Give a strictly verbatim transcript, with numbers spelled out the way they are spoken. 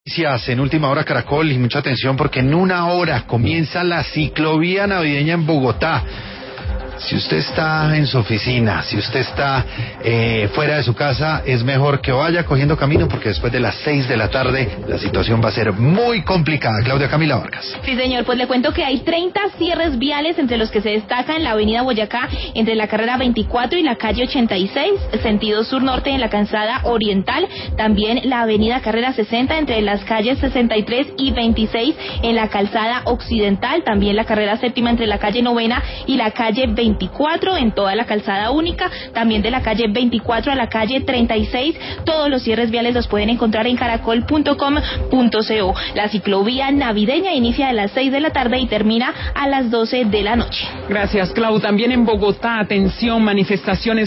Noticias en Última Hora Caracol y mucha atención porque en una hora comienza la ciclovía navideña en Bogotá. Si usted está en su oficina, si usted está eh, fuera de su casa, es mejor que vaya cogiendo camino porque después de las seis de la tarde la situación va a ser muy complicada. Claudia Camila Vargas. Sí, señor, pues le cuento que hay treinta cierres viales, entre los que se destacan la avenida Boyacá, entre la carrera veinticuatro y la calle ochenta y seis, sentido sur-norte en la calzada oriental, también la avenida carrera sesenta entre las calles sesenta y tres y veintiséis en la calzada occidental, también la carrera séptima entre la calle novena y la calle veinticuatro en toda la calzada única, también de la calle veinticuatro a la calle treinta y seis. Todos los cierres viales los pueden encontrar en caracol punto com punto co. La ciclovía navideña inicia a las seis de la tarde y termina a las doce de la noche. Gracias, Clau. También en Bogotá, atención, manifestaciones